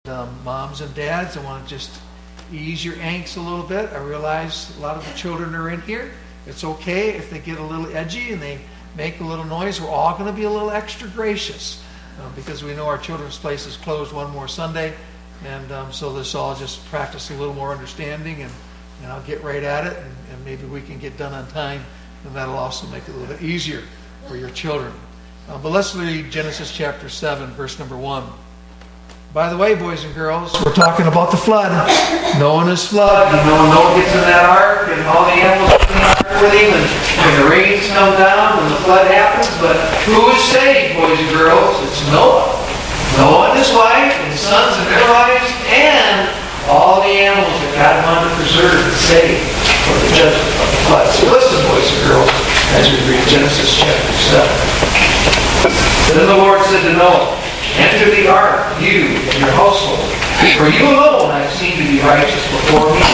Moms and dads, I want to just ease your angst a little bit. I realize a lot of the children are in here. It's okay if they get a little edgy and they make a little noise. We're all going to be a little extra gracious because we know our children's place is closed one more Sunday. And so let's all just practice a little more understanding, and I'll get right at it, and maybe we can get done on time, and that'll also make it a little bit easier for your children. But let's read Genesis chapter 7, verse number 1. By the way, boys and girls, we're talking about the flood. Noah and his flood. You know, Noah gets in that ark, and all the animals get in the ark with him, and the rains come down, and the flood happens. But who is saved, boys and girls? It's Noah. Noah and his wife, and his sons and their wives, and all the animals that God wanted to preserve and save for the judgment of the flood. So listen, boys and girls, as we read Genesis chapter 7. Then the Lord said to Noah, "Enter the ark, you and your household, for you alone I have seen to be righteous before me.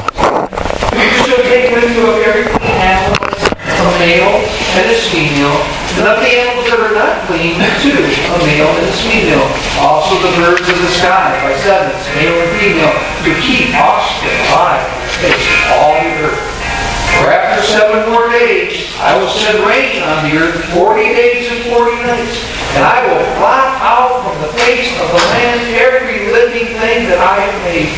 You shall take with you of every clean animal, a male and his female, and of the animals that are not clean, too, a male and his female. Also the birds of the sky by sevens, male and female, to keep offspring alive on the face of all the earth. For after 7 more days I will send rain on the earth 40 days and 40 nights. And I will blot out from the face of the land every living thing that I have made."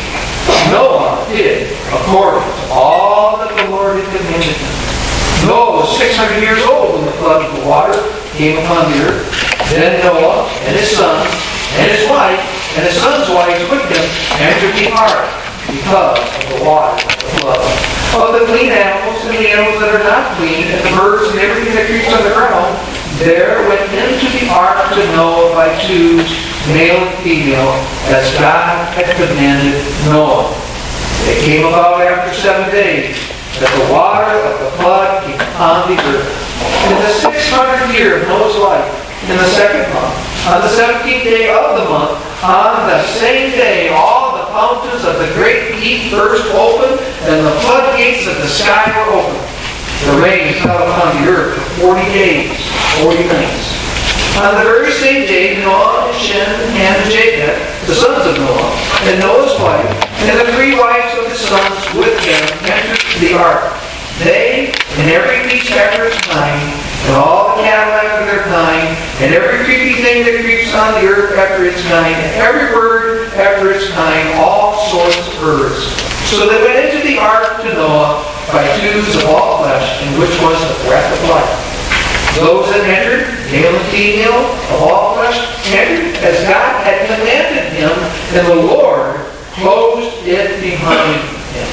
Noah did according to all that the Lord had commanded him. Noah was 600 years old when the flood of the water came upon the earth. Then Noah and his sons and his wife and his sons' wives with him entered the ark because of the water of the flood. Of the clean animals and the animals that are not clean, and the birds and everything that creeps on the ground, there went into the ark to Noah by twos, male and female, as God had commanded Noah. It came about after 7 days that the water of the flood came upon the earth. In the 600th year of Noah's life, in the 2nd month, on the 17th day of the month, on the same day, all the fountains of the great deep burst open, and the floodgates of the sky were opened. The rain fell upon the earth for 40 days, 40 nights. On the very same day, Noah and Shem and Ham and Japheth, the sons of Noah, and Noah's wife, and the 3 wives of his sons with them entered the ark. They, and every beast after its kind, and all the cattle after their kind, and every creepy thing that creeps on the earth after its kind, and every bird after its kind, all sorts of birds. So they went into the ark to Noah by twos of all flesh, in which was the breath of life. Those that entered, male and female, of all flesh, entered as God had commanded him, and the Lord closed it behind him.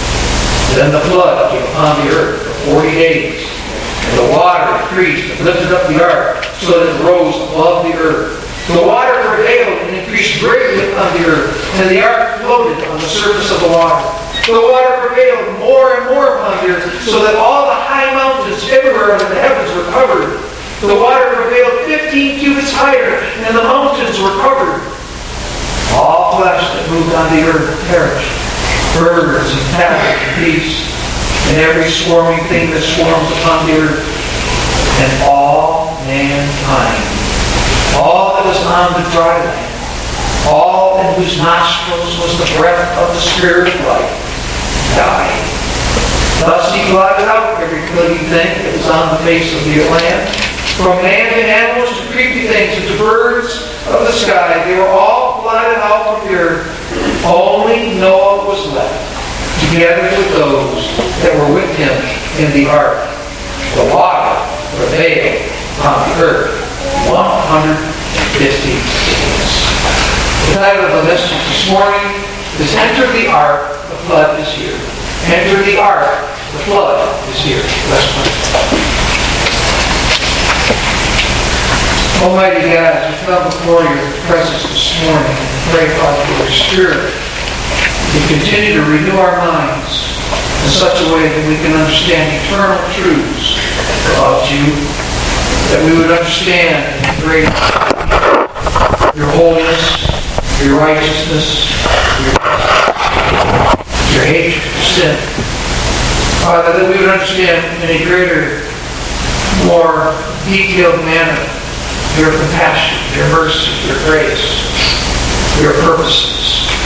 Then the flood came upon the earth for 40 days, and the water increased and lifted up the ark, so that it rose above the earth. The water prevailed and increased greatly upon the earth, and the ark floated on the surface of the water. The water prevailed more and more upon the earth, so that all the high mountains everywhere under the heavens were covered. The water prevailed 15 cubits higher, and the mountains were covered. All flesh that moved on the earth perished, birds and cattle and beasts, and every swarming thing that swarms upon the earth, and all mankind, all that was on the dry land, all in whose nostrils was the breath of the Spirit of life, died. Thus he blotted out every living thing that was on the face of the land, from man to animals to creepy things and to birds of the sky. They were all blotted out from the earth. Only Noah was left, together with those that were with him in the ark. The water prevailed upon the earth 150 days. The title of the message this morning is "Enter the Ark, the Flood is Here." Enter the Ark, the Flood is here. Let's pray. Almighty God, as we come before your presence this morning and pray, Father, for your Spirit to continue to renew our minds in such a way that we can understand eternal truths about you, that we would understand and embrace your holiness, your righteousness, your hatred for sin. Father, that we would understand in a greater, more detailed manner your compassion, your mercy, your grace, your purposes.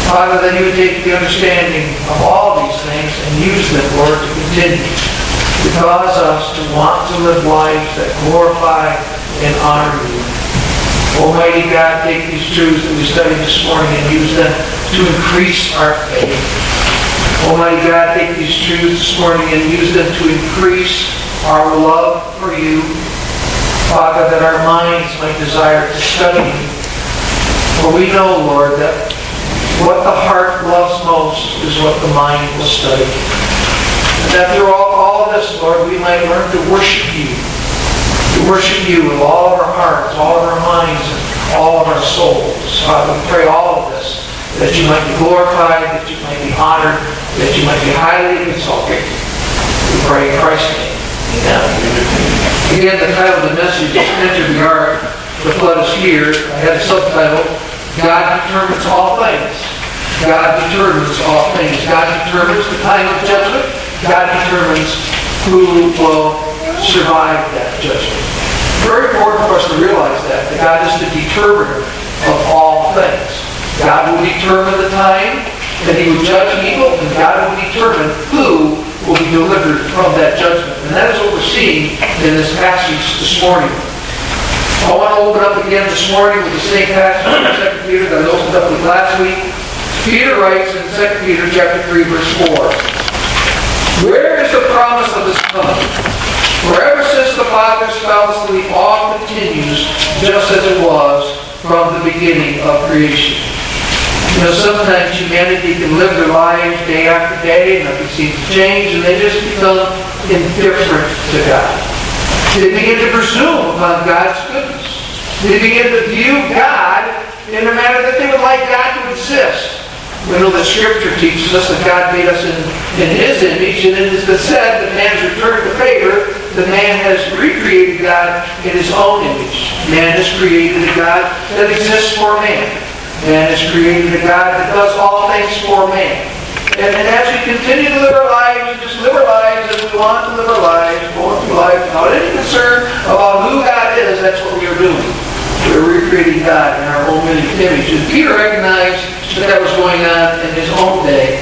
Father, that you would take the understanding of all these things and use them, Lord, to continue to cause us to want to live lives that glorify and honor you. Almighty God, take these truths that we studied this morning and use them to increase our faith. Almighty God, take these truths this morning and use them to increase our love for you. Father, that our minds might desire to study you. For we know, Lord, that what the heart loves most is what the mind will study. And that through all of this, Lord, we might learn to worship you. To worship you with all of our hearts, all of our minds, and all of our souls. Father, we pray all of this, that you might be glorified, that you might be honored, that you might be highly exalted. We pray in Christ's name. Amen. Again, the title of the message is Enter the Ark, the flood is here. I had a subtitle, God determines all things. God determines all things. God determines the time of judgment. God determines who will survive that judgment. Very important for us to realize that God is the determiner of all things. God will determine the time that he will judge evil, and God will determine who will be delivered from that judgment. And that is what we're seeing in this passage this morning. I want to open up again this morning with the same passage in 2 Peter that I opened up with last week. Peter writes in 2 Peter chapter 3, verse 4, "Where is the promise of his coming? For ever since the fathers fell asleep, all continues just as it was from the beginning of creation." You know, sometimes humanity can live their lives day after day, nothing seems to change, and they just become indifferent to God. They begin to presume upon God's goodness. They begin to view God in a manner that they would like God to exist. We know that Scripture teaches us that God made us in His image, and it has been said that man has returned the favor, that man has recreated God in His own image. Man has created a God that exists for man. Man has created a God that does all things for man. And as we continue to live our lives, we just live our lives as we want to live our lives, going through life without any concern about who God is, that's what we are doing. We're recreating God in our own image. And Peter recognized that was going on in his own day.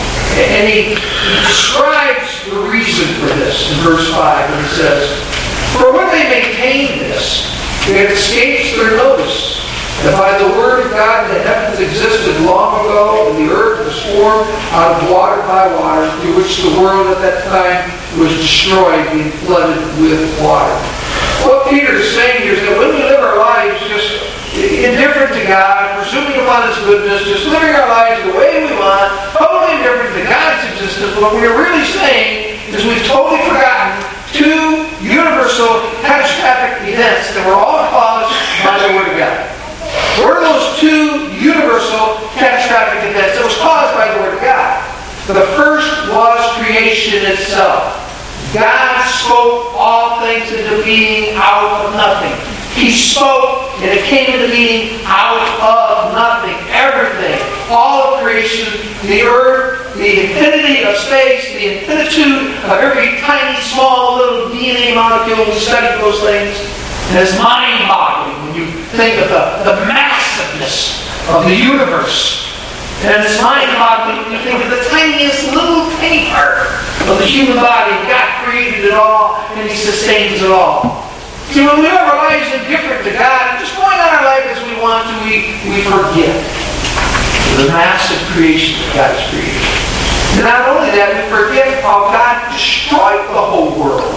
And he describes the reason for this in verse 5, and he says, "For when they maintain this, it escapes their notice that by the word of God the heavens existed long ago, and the earth was formed out of water by water, through which the world at that time was destroyed, being flooded with water." What Peter is saying here is that when we live our lives just indifferent to God, presuming upon His goodness, just living our lives the way we want, totally indifferent to God's existence, what we are really saying is we've totally forgotten two universal catastrophic events that were all caused by the Word of God. What are those two universal catastrophic events that was caused by the Word of God? The first was creation itself. God spoke all things into being out of nothing. He spoke, and it came into being out of nothing. Everything, all of creation, the earth, the infinity of space, the infinitude of every tiny, small, little DNA molecule. We studied those things. And it's mind-boggling when you think of the massiveness of the universe. And it's mind-boggling when you think of the tiniest little tiny part of the human body. God created it all, and He sustains it all. See, when we live our lives indifferent to God, and just going on our life as we want to, we forget the massive creation that God has created. And not only that, we forget how God destroyed the whole world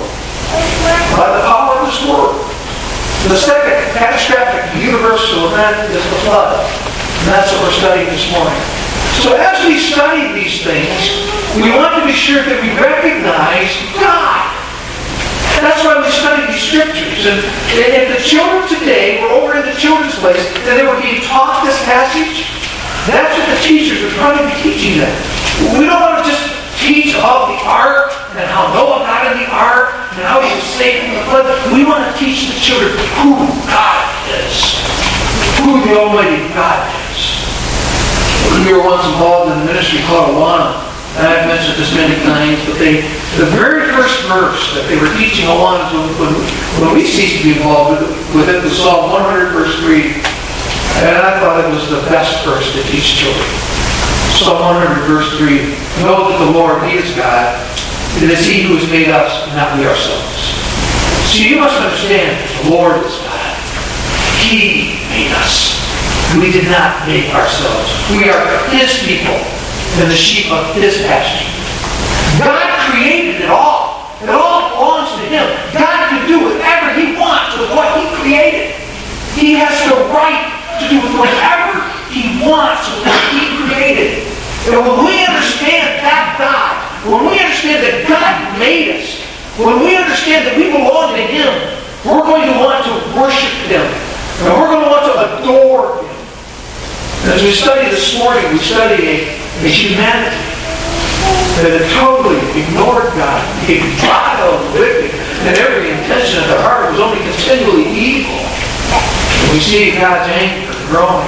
by the power of His Word. The second catastrophic universal event is the flood. And that's what we're studying this morning. So as we study these things, we want to be sure that we recognize God. And that's why we study these scriptures. And if the children today were over in the children's place and they were being taught this passage, that's what the teachers are trying to be teaching them. We don't want to just teach about the ark and how Noah got in the ark and how he was saved from the flood. We want to teach the children who God is, who the Almighty God is. We were once involved in a ministry called Awana. And I've mentioned this many times, but the very first verse that they were teaching Awana when we ceased to be involved with it was Psalm 100, verse 3. And I thought it was the best verse to teach children. Psalm 100, verse 3. Know that the Lord, He is God. It is He who has made us, not we ourselves. So you must understand that the Lord is God. He made us. We did not make ourselves. We are His people and the sheep of His pasture. God created it all. It all belongs to Him. God can do whatever He wants with what He created. He has the right to do whatever He wants with what He created. And when we understand that God, when we understand that God made us, when we understand that we belong to Him, we're going to want to worship Him. And we're going to want to adore Him. As we study this morning, we study a humanity that had totally ignored God, a vile, wicked, and every intention of their heart was only continually evil. And we see God's anger growing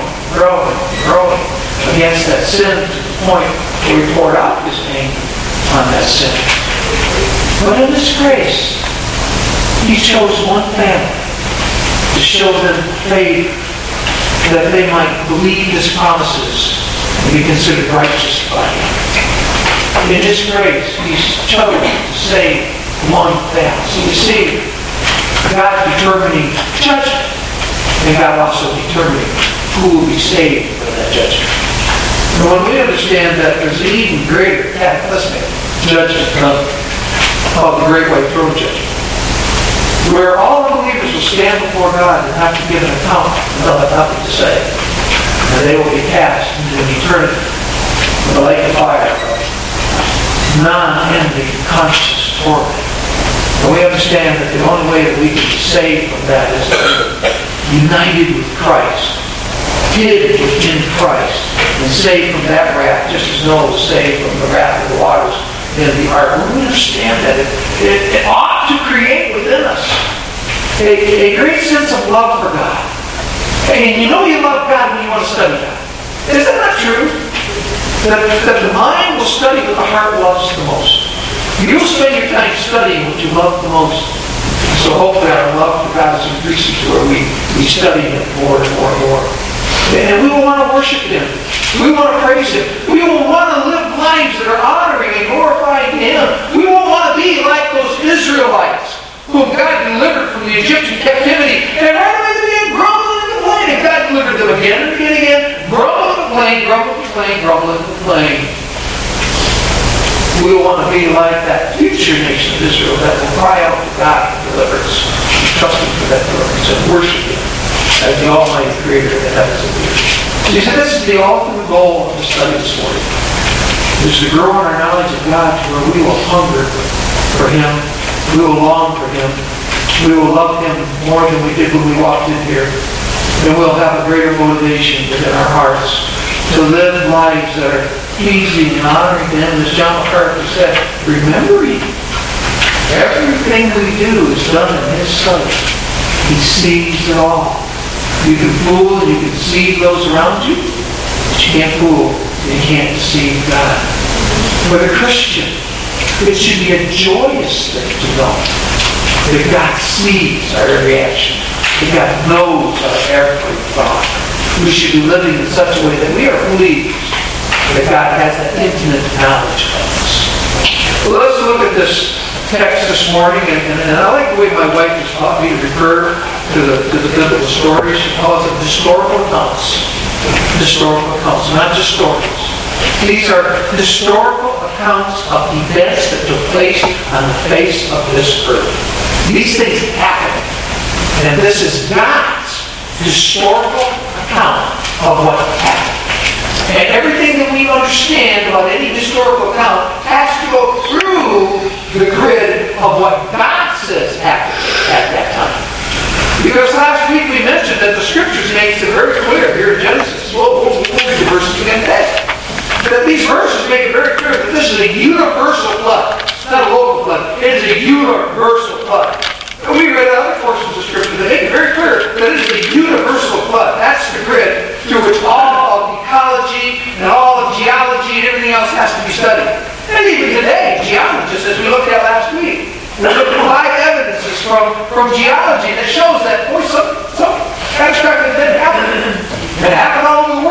against that sin to the point where He poured out His anger on that sin. But in His grace, He chose one family to show them faith that they might believe His promises and be considered righteous by Him. In His grace, He's chosen to save one family. So you see, God determining judgment, and God also determining who will be saved from that judgment. And when we understand that there's an even greater cataclysmic judgment called the Great White Throne Judgment, where all unbelievers will stand before God and have to give an account, and they'll have nothing to say. And they will be cast into an eternity of the lake of fire, non-ending conscious torment. And we understand that the only way that we can be saved from that is to be united with Christ, hid within Christ, and saved from that wrath, just as Noah was saved from the wrath of the waters in the ark. When we understand that, it ought to create within us a great sense of love for God. And you know you love God when you want to study God. Isn't that true? That the mind will study what the heart loves the most. You'll spend your time studying what you love the most. So hopefully our love for God is increasing to where we study Him more and more and more. And we will want to worship Him. We want to praise Him. We will want to live lives that are honoring and glorifying Him. We won't want to be like those Israelites whom God delivered from the Egyptian captivity. And right away they began grumbling and complaining. And God delivered them again and again. Grumble and complain, grumble and complain, grumble and complain. We will want to be like that future nation of Israel that will cry out to God for deliverance, trust Him for that deliverance, and worship Him as the Almighty Creator of the heavens and the earth. He said this is the ultimate goal of the study this morning. Is to grow in our knowledge of God to where we will hunger for Him, we will long for Him, we will love Him more than we did when we walked in here, and we'll have a greater motivation within our hearts to live lives that are pleasing and honoring to Him. As John MacArthur said, remembering everything we do is done in His sight. He sees it all. You can fool and you can deceive those around you, but you can't fool and you can't deceive God. For the Christian, it should be a joyous thing to know that God sees our every action, that God knows our every thought. We should be living in such a way that we are pleased that God has that intimate knowledge of us. Well, let's look at this text this morning, and I like the way my wife has taught me to refer to the biblical stories. She calls them historical accounts. Historical accounts, not just stories. These are historical accounts of events that took place on the face of this earth. These things happen, and this is God's historical account of what happened. And everything that we understand about any historical account has to go through the grid of what God says happened at that time. Because last week we mentioned that the Scriptures makes it very clear here in Genesis. We'll read the verses again today. That these verses make it very clear that this is a universal flood. It's not a local flood. It is a universal flood. And we read other portions of Scripture that make it very clear that it is a universal flood. That's the grid through which all of ecology and all of geology and everything else has to be studied. And even today, geologists, as we looked at last week, will provide evidences from geology that shows that, boy, some catastrophic event happened. It happened all over the world, but the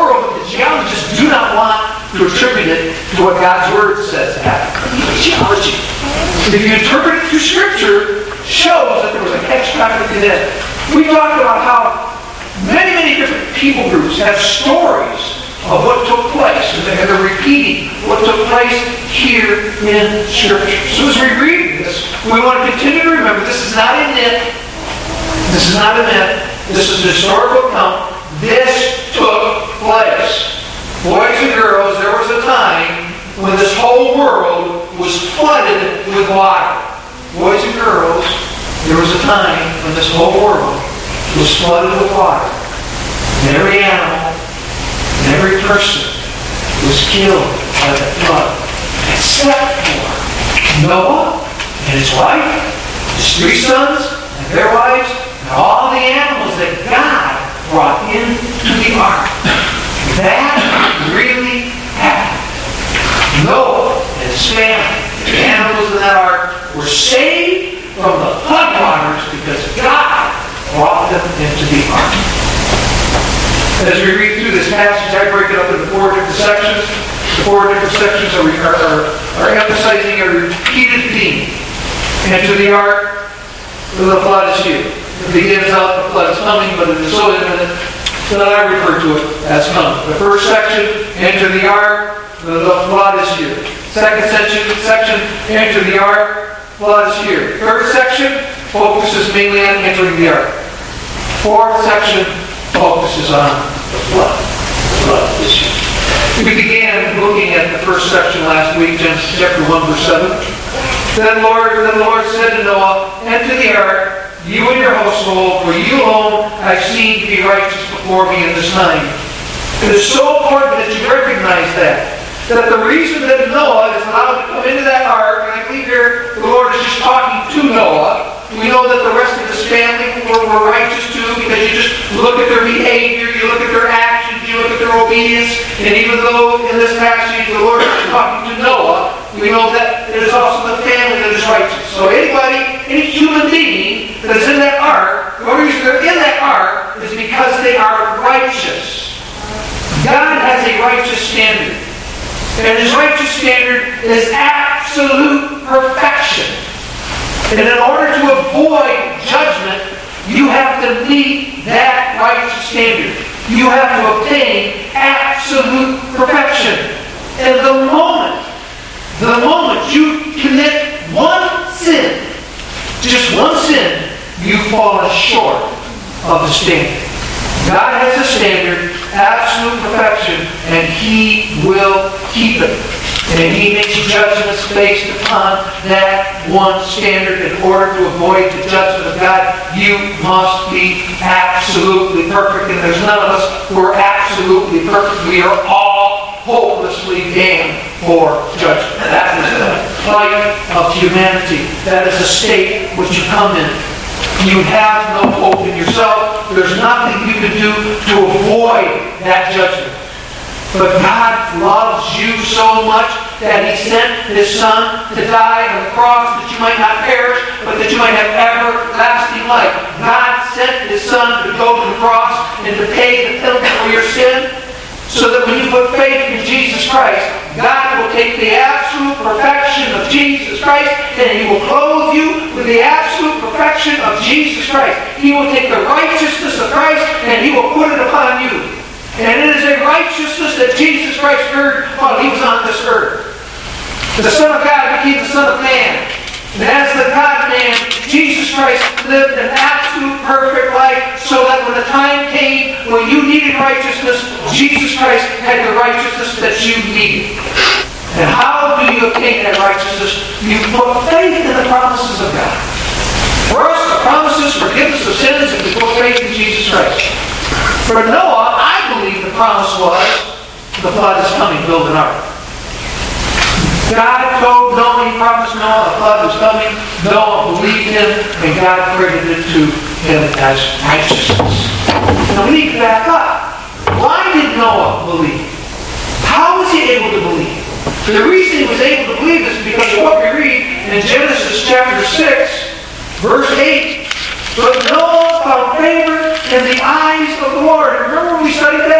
geologists do not want to attribute it to what God's Word says happened. Geology, if you interpret it through Scripture, shows that there was a catastrophic event. We talked about how many different people groups have stories of what took place, and they're repeating what took place here in Scripture. So as we read this, we want to continue to remember this is not a myth. This is not a myth. This is a historical account. This took place. Boys and girls, there was a time when this whole world was flooded with water. Boys and girls, there was a time when this whole world was flooded with water. And every animal and every person was killed by the flood. Except for Noah and his wife, his 3 sons and their wives, and all the animals that God brought into the ark. That really happened. Noah and his family, the animals in that ark, were saved from the floodwaters because God brought them into the ark. As we read through this passage, I break it up into 4 different sections. The 4 different sections are emphasizing a repeated theme. Enter the ark, the flood is here. It begins out, the flood is coming, but it is so imminent that I refer to it as coming. The first section, enter the ark, the flood is here. Second section, enter the ark, flood is here. Third section focuses mainly on entering the ark. Fourth section focuses on the flood. The flood is here. We began looking at the first section last week, Genesis chapter 1, verse 7. Then the Lord said to Noah, enter the ark, you and your household, for you alone I've seen to be righteous before me in this time. It is so important that you recognize that the reason that Noah is allowed to come into that ark, and I believe here the Lord is just talking to Noah. We know that the rest of his family were righteous too, because you just look at their behavior, you look at their actions, you look at their obedience, and even though in this passage the Lord is talking to Noah, we know that it is also the family that is righteous. So any human being that is in that ark, the only reason they're in that ark is because they are righteous. God has a righteous standard. And His righteous standard is absolute perfection. And in order to avoid judgment, you have to meet that righteous standard. You have to obtain absolute perfection. And the moment you commit one sin, just one sin, you've fallen short of the standard. God has a standard, absolute perfection, and He will keep it. And He makes judgments based upon that one standard. In order to avoid the judgment of God, you must be absolutely perfect. And there's none of us who are absolutely perfect. We are all hopelessly damned for judgment. That is the plight of humanity. That is the state which you come in. You have no hope in yourself. There's nothing you can do to avoid that judgment. But God loves you so much that He sent His Son to die on the cross that you might not perish, but that you might have everlasting life. God sent His Son to go to the cross and to pay the penalty for your sin, so that when you put faith in Jesus Christ, God will take the absolute perfection of Jesus Christ and He will clothe you with the absolute perfection of Jesus Christ. He will take the righteousness of Christ and He will put it upon you. And it is a righteousness that Jesus Christ earned while He was on this earth. The Son of God became the Son of Man. And as the God-man, Jesus Christ lived an absolute perfect life so that when the time came when you needed righteousness, Jesus Christ had the righteousness that you needed. And how do you obtain that righteousness? You put faith in the promises of God. For us, the promises, forgiveness of sins, and we put faith in Jesus Christ. For Noah, I believe the promise was, the flood is coming, build an ark. God told Noah, He promised Noah the flood was coming. Noah believed Him, and God credited to him as righteousness. Now we need to back up. Why did Noah believe? How was he able to believe? The reason he was able to believe is because of what we read in Genesis chapter 6, verse 8. But Noah found favor in the eyes of the Lord. Remember when we studied that?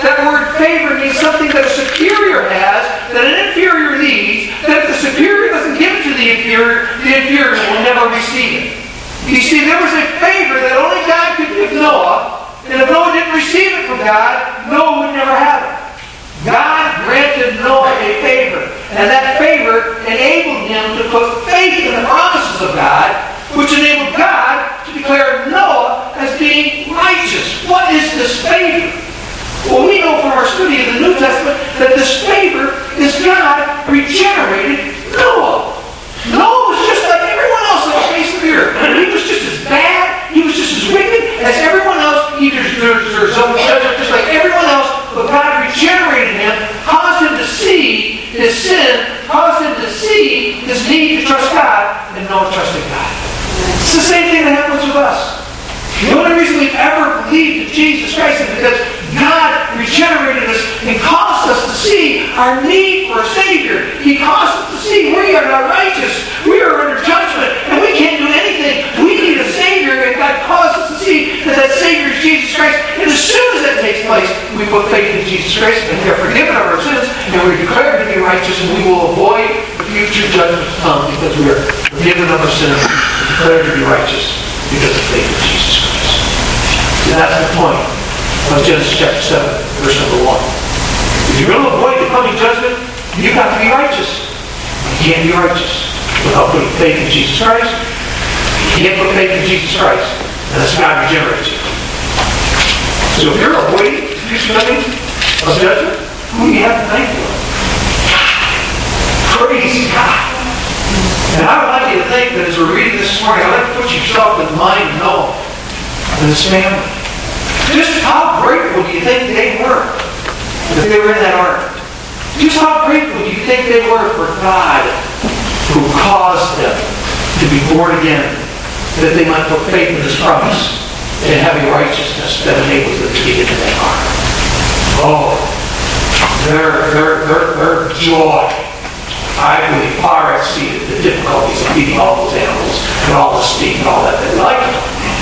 That word favor means something that a superior has, that an inferior needs, that if the superior doesn't give it to the inferior will never receive it. You see, there was a favor that only God could give Noah, and if Noah didn't receive it from God, Noah would never have it. God granted Noah a favor, and that favor enabled him to put faith in the promises of God, which enabled God to declare Noah as being righteous. What is this favor? Well, we know from our study of the New Testament that this favor is God regenerated Noah. Noah was just like everyone else on the face of the earth. He was just as bad, he was just as wicked as everyone else. He deserved judgment just like everyone else, but God regenerated him, caused him to see his sin, caused him to see his need to trust God, and Noah trusted God. It's the same thing that happens with us. The only reason we've ever believed in Jesus Christ is because God regenerated us and caused us to see our need for a Savior. He caused us to see we are not righteous. We are under judgment, and we can't do anything. We need a Savior, and God caused us to see that that Savior is Jesus Christ. And as soon as that takes place, we put faith in Jesus Christ, and we are forgiven of our sins, and we're declared to be righteous, and we will avoid the future judgment to come because we are forgiven of our sins and declared to be righteous because of faith in Jesus Christ. And that's the point of Genesis chapter 7, verse number 1. If you're going to avoid the coming judgment, you've got to be righteous. You can't be righteous without putting faith in Jesus Christ. You can't put faith in Jesus Christ unless God regenerates you. So if you're avoiding the future coming of judgment, who do you have to thank for? Praise God. And I would like you to think that as we're reading this morning, I'd like to put yourself in the mind of Noah and his family. Just how grateful do you think they were that they were in that ark? Just how grateful do you think they were for God who caused them to be born again, that they might put faith in His promise and have a righteousness that enables them to get into that ark? Oh, their joy, I believe, far exceeded the difficulties of feeding all those animals and all the steam and all that. They liked it.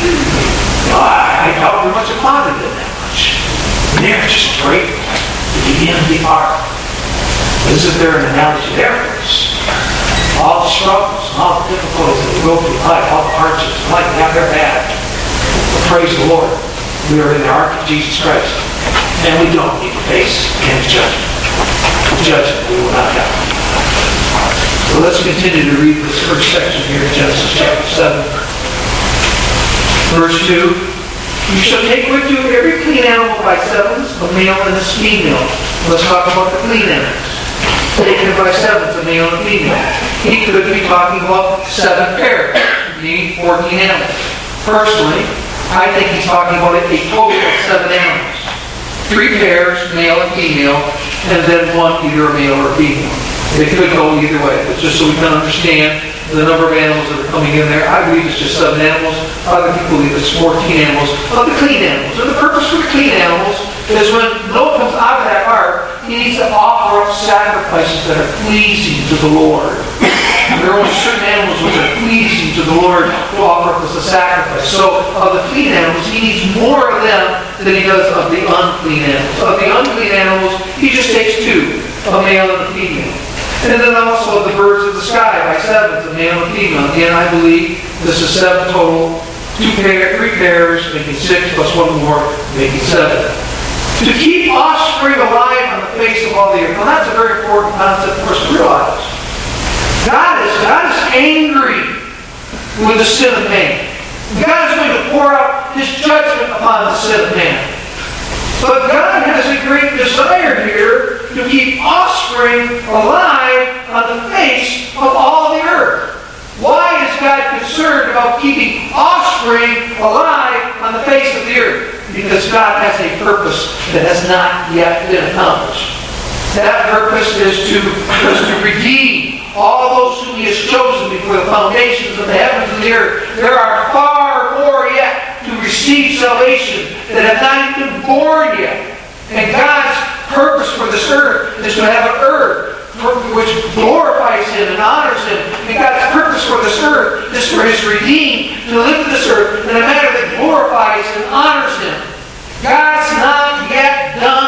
I doubt very much upon it that much. And they're just grateful to be in the ark. This is their analogy there for us. All the struggles, all the difficulties that we go through life, all the hardships in life, yeah, they're bad. But praise the Lord, we are in the ark of Jesus Christ. And we don't need to face any judgment. Judgment we will not have. So let's continue to read this first section here in Genesis chapter 7. Verse 2, you shall take with you every clean animal by sevens, a male and a female. Let's talk about the clean animals. Taken by sevens, a male and a female. He could be talking about 7 pairs, meaning 14 animals. Personally, I think he's talking about a total of 7 animals. 3 pairs, male and female, and then one either a male or a female. It could go either way, but just so we can understand the number of animals that are coming in there, I believe it's just 7 animals. Other people believe it's 14 animals. But the clean animals, and the purpose for the clean animals is when Noah comes out of that ark, he needs to offer up sacrifices that are pleasing to the Lord. There are only certain animals which are pleasing to the Lord to offer up as a sacrifice. So of the clean animals, he needs more of them than he does of the unclean animals. Of the unclean animals, he just takes 2, a male and a female. And then also the birds of the sky by sevens, a male and female. Again, I believe this is 7 total. 3 pairs, making 6, plus 1 more, making 7. To keep offspring alive on the face of all the earth. Now that's a very important concept for us to realize. God is angry with the sin of man. God is going to pour out His judgment upon the sin of man. But God has a great desire here to keep offspring alive on the face of all the earth. Why is God concerned about keeping offspring alive on the face of the earth? Because God has a purpose that has not yet been accomplished. That purpose is to redeem all those whom He has chosen before the foundations of the heavens and the earth. There are far more yet to receive salvation that have not even been born yet. And God's purpose for this earth is to have an earth which glorifies Him and honors Him. And God's purpose for this earth is for His redeemed to live in this earth in a manner that glorifies and honors Him. God's not yet done with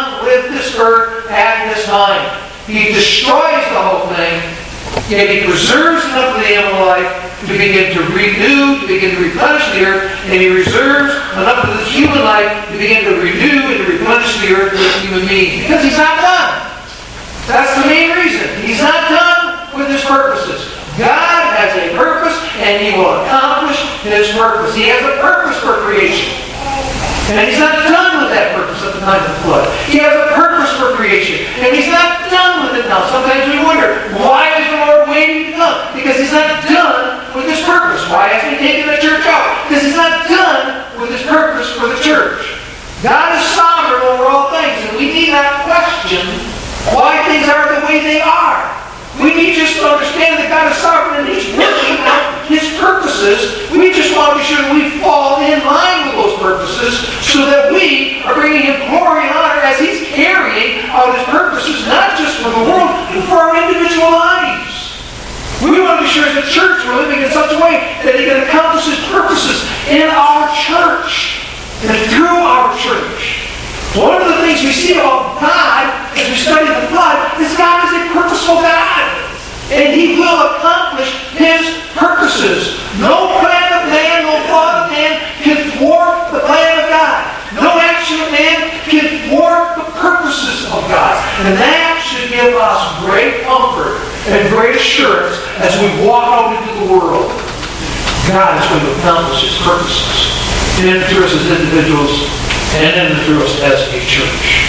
with this earth at this time. He destroys the whole thing, yet He preserves enough of the animal life to begin to renew, to begin to replenish the earth, and He reserves enough of the human life to begin to renew and to replenish the earth with human beings. Because He's not done. That's the main reason. He's not done with His purposes. God has a purpose, and He will accomplish His purpose. He has a purpose for creation. And He's not done with that purpose at the time of the flood. He has a purpose for creation. And He's not done with it now. Sometimes we wonder, why is the Lord waiting to come? Because He's not done with His purpose. Why hasn't He taken the church out? Because He's not done with His purpose for the church. God is sovereign over all things, and we need not question why things are the way they are. We need just to understand that God is sovereign and He's working out His purposes. We just want to be sure that we fall in line with those purposes so that we are bringing Him glory and honor as He's carrying out His purposes, not just for the world, but for our individual lives. We want to be sure as a church we're living in such a way that He can accomplish His purposes in our church and through our church. One of the things we see about God as we study the flood is God is a purposeful God. And He will accomplish His purposes. No plan of man, no thought of man can thwart the plan of God. No action of man can thwart the purposes of God. And that should give us great comfort and great assurance as we walk out into the world. God is going to accomplish His purposes in and through us as individuals and in and through us as a church.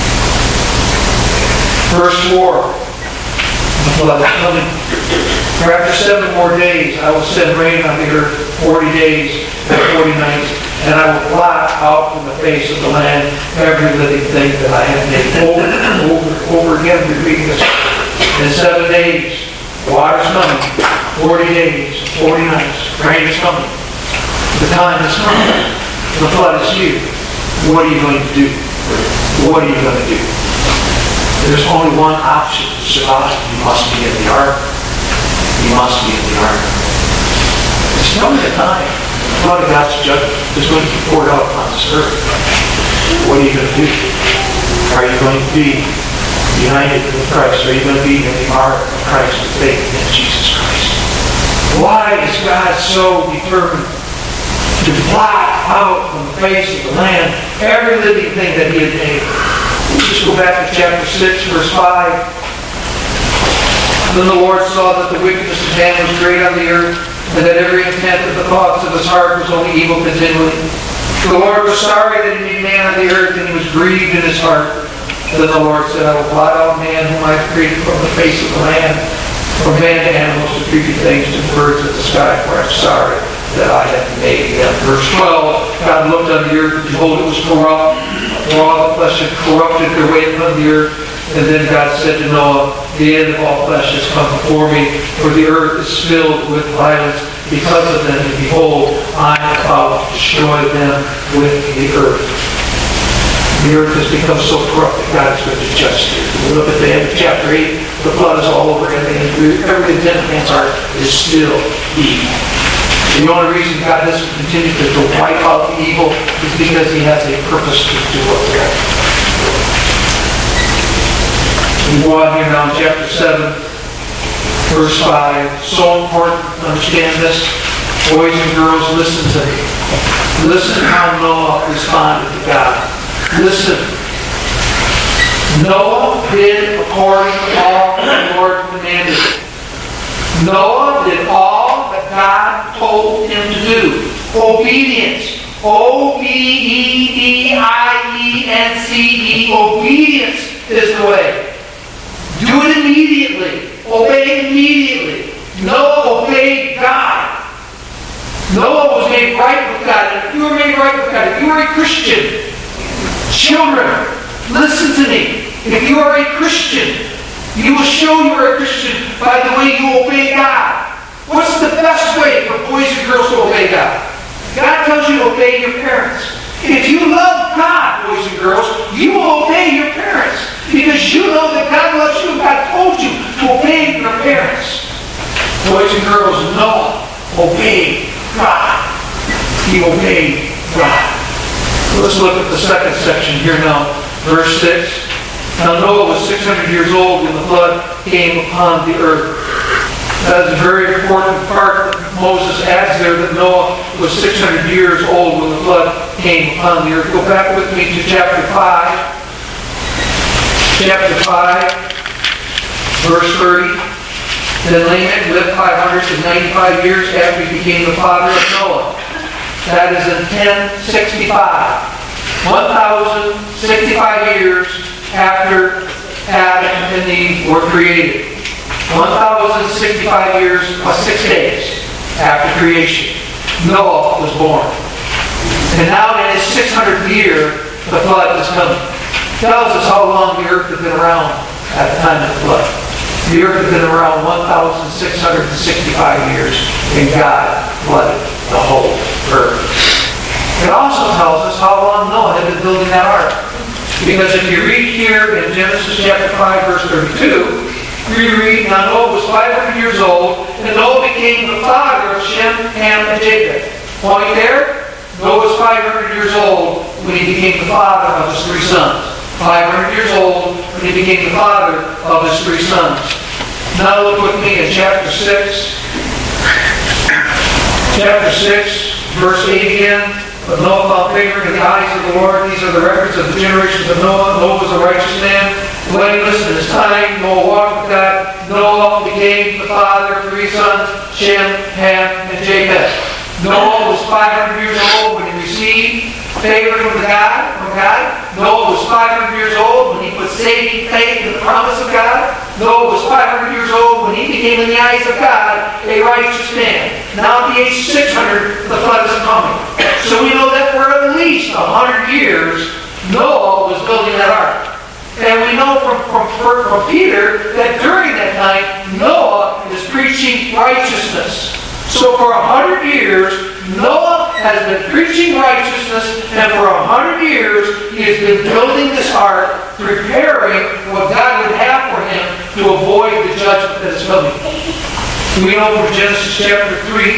Verse 4. The flood is coming. For after 7 more days I will send rain on the earth 40 days and 40 nights, and I will blot out from the face of the land every living thing that I have made. Over and over again repeating this. In 7 days, water's coming. 40 days, 40 nights. Rain is coming. The time is coming. The flood is here. What are you going to do? What are you going to do? There's only one option to survive. You must be in the ark. You must be in the ark. It's coming a time. The flood of God's judgment is going to be poured out upon this earth. What are you going to do? Are you going to be united with Christ? Are you going to be in the ark of Christ with faith in Jesus Christ? Why is God so determined to blot out from the face of the land every living thing that He had made? Just go back to chapter 6, verse 5. Then the Lord saw that the wickedness of man was great on the earth, and that every intent of the thoughts of his heart was only evil continually. The Lord was sorry that He made man on the earth, and He was grieved in His heart. Then the Lord said, I will blot out man whom I have created from the face of the land, from man to animals to creeping things to birds of the sky, for I am sorry that I have made them. Verse 12, God looked on the earth, and behold, it was corrupt. For all the flesh had corrupted their way upon the earth. And then God said to Noah, the end of all flesh has come before me, for the earth is filled with violence because of them. And behold, I am about to destroy them with the earth. The earth has become so corrupt that God is going to judge it. We look at the end of chapter 8, the flood is all over everything. Every intent of man's heart is still evil. The only reason God doesn't continue to wipe out the evil is because He has a purpose to do it. We go on here now in chapter 7, verse 5. So important to understand this. Boys and girls, listen to me. Listen how Noah responded to God. Listen. Noah did according to all the Lord commanded. Noah did all that God told him to do. Obedience. Obedience. Obedience is the way. Do it immediately. Obey immediately. Noah obeyed God. Noah was made right with God. And if you were made right with God, if you were a Christian, children, listen to me. If you are a Christian, you will show you are a Christian by the way you obey God. What's the best way for boys and girls to obey God? God tells you to obey your parents. If you love God, boys and girls, you will obey your parents. Because you know that God loves you. God told you to obey your parents. Boys and girls, Noah obeyed God. He obeyed God. Let's look at the second section here now. Verse 6. Now Noah was 600 years old when the flood came upon the earth. That is a very important part that Moses adds there, that Noah was 600 years old when the flood came upon the earth. Go back with me to chapter 5. Chapter 5, verse 30. Then Lamech lived 595 years after he became the father of Noah. That is in 1065. 1,065 years after Adam and Eve were created. 1,065 years plus 6 days after creation, Noah was born. And now in his 600th year, the flood is coming. Tells us how long the earth had been around at the time of the flood. The earth had been around 1,665 years, and God flooded the whole earth. It also tells us how long Noah had been building that ark. Because if you read here in Genesis chapter 5, verse 32, we read, now Noah was 500 years old, and Noah became the father of Shem, Ham, and Japheth. Point there, Noah was 500 years old when he became the father of his 3 sons. 500 years old when he became the father of his 3 sons. Now look with me in chapter 6. Chapter 6, verse 8 again. But Noah found favor in the eyes of the Lord. These are the records of the generations of Noah. Noah was a righteous man, blameless in his time. Noah walked with God. Noah became the father of 3 sons, Shem, Ham, and Japheth. Noah was 500 years old when he received favor from God. Noah was 500 years old when he put saving faith in the promise of God. Noah was 500 years old when he became in the eyes of God a righteous man. Now at the age 600, the flood is coming. So we know that for at least 100 years, Noah was building that ark. And we know from Peter that during that time, Noah is preaching righteousness. So for 100 years, Noah has been preaching righteousness, and for 100 years, he has been building this ark, preparing what God would have for him to avoid the judgment that is coming. We know from Genesis chapter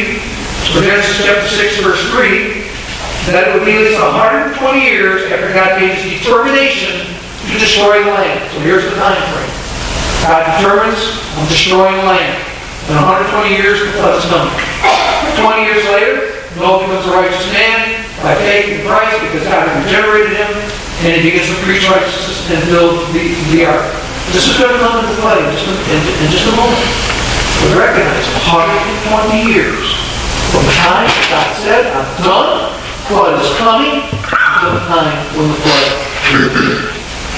3, or Genesis chapter 6, verse 3, that it would be at least 120 years after God made his determination to destroy the land. So here's the time frame. God determines, I'm destroying the land. In 120 years, the flood is coming. 20 years later, Noah becomes a righteous man by faith in Christ because God has regenerated him, and he begins to preach righteousness and build the ark. This is going to come into play in just a moment. But recognize 120 years from the time God said, I'm done, flood is coming, until the time when the flood is.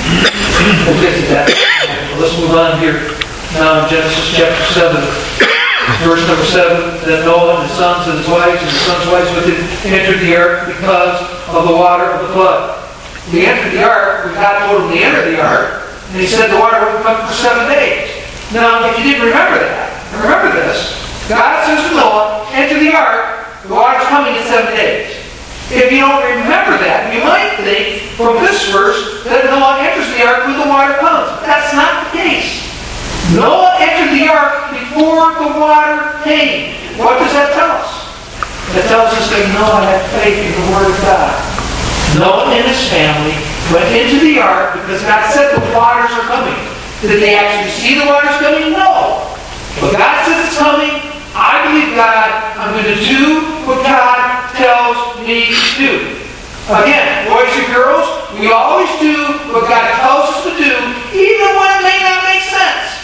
We'll get to that. Let's move on here. Now in Genesis chapter 7, verse number 7, that Noah and his sons and his wives and his sons' wives with him entered the ark because of the water of the flood. We entered the ark, God told them to enter the ark, and he said the water would come for 7 days. Now, if you didn't remember that, remember this. God says to Noah, enter the ark, the water's coming in 7 days. If you don't remember that, you might think from this verse that Noah enters the ark when the water comes. That's not the case. Noah entered the ark before the water came. What does that tell us? It tells us that Noah had faith in the Word of God. Noah and his family went into the ark because God said the waters are coming. Did they actually see the waters coming? No. But God says it's coming. I believe God. I'm going to do what God tells me to do. Again, boys and girls, we always do what God tells us to do, even when it may not make sense.